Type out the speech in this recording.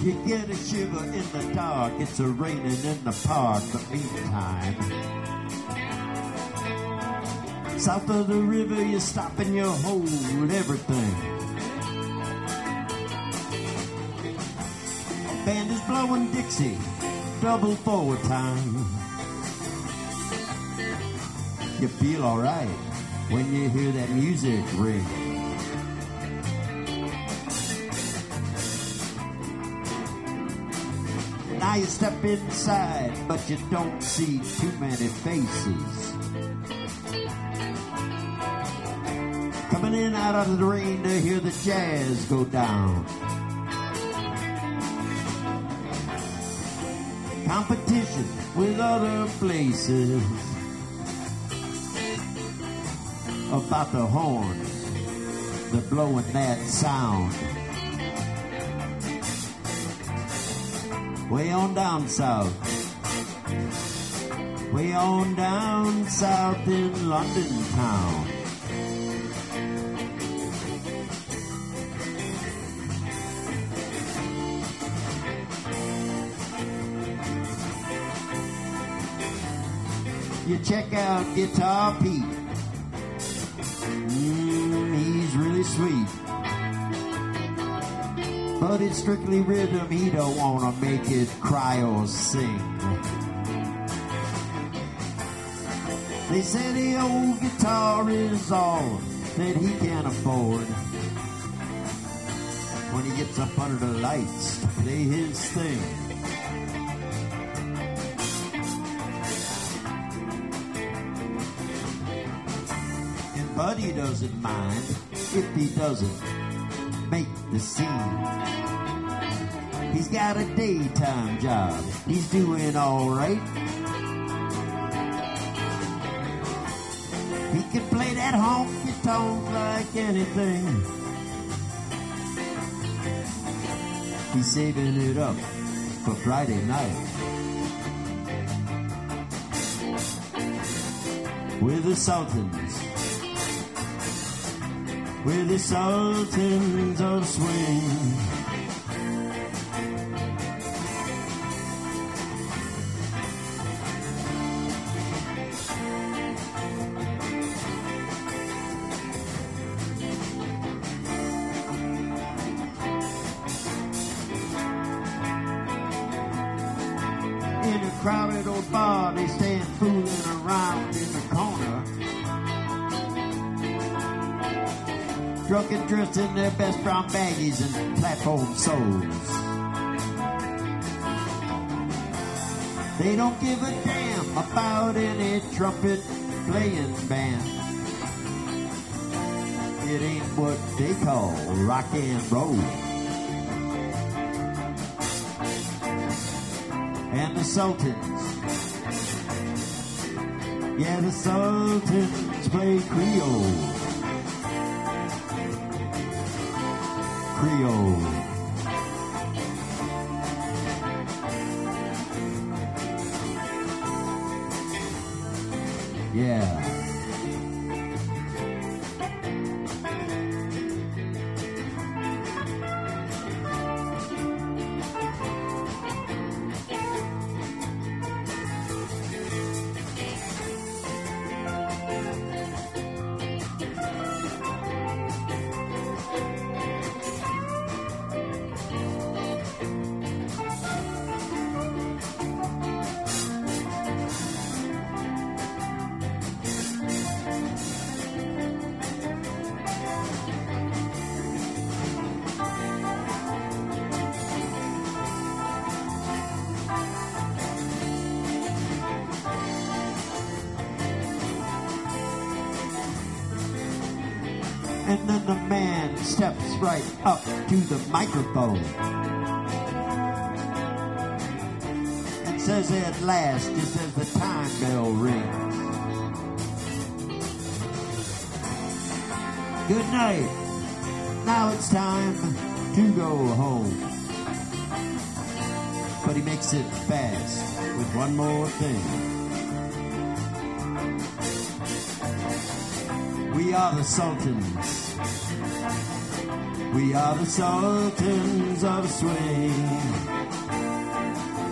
You get a shiver in the dark, it's a raining in the park, but meantime, south of the river, you stop and you hold everything. A band is blowing Dixie, double forward time. You feel alright when you hear that music ring. Now you step inside, but you don't see too many faces. Coming in out of the rain to hear the jazz go down. Competition with other places. About the horns, they're blowing that sound. Way on down south, way on down south in London town. You check out Guitar Pete. He's really sweet, but it's strictly rhythm. He don't wanna make it cry or sing. They say the old guitar is all that he can afford when he gets up under the lights to play his thing. But he doesn't mind if he doesn't make the scene. He's got a daytime job, he's doing alright. He can play that honky-tonk like anything. He's saving it up for Friday night with the Sultans. We're the Sultans of Swing. In a crowded old bar, they stand fooling around in the corner. Drunk and dressed in their best brown baggies and platform soles. They don't give a damn about any trumpet playing band. It ain't what they call rock and roll. And the Sultans, yeah, the Sultans play Creole. Creole. Yeah. And then the man steps right up to the microphone and says at last, just as the time bell rings, "Good night. Now it's time to go home." But he makes it fast with one more thing. We are the Sultans. We are the sultans of swing.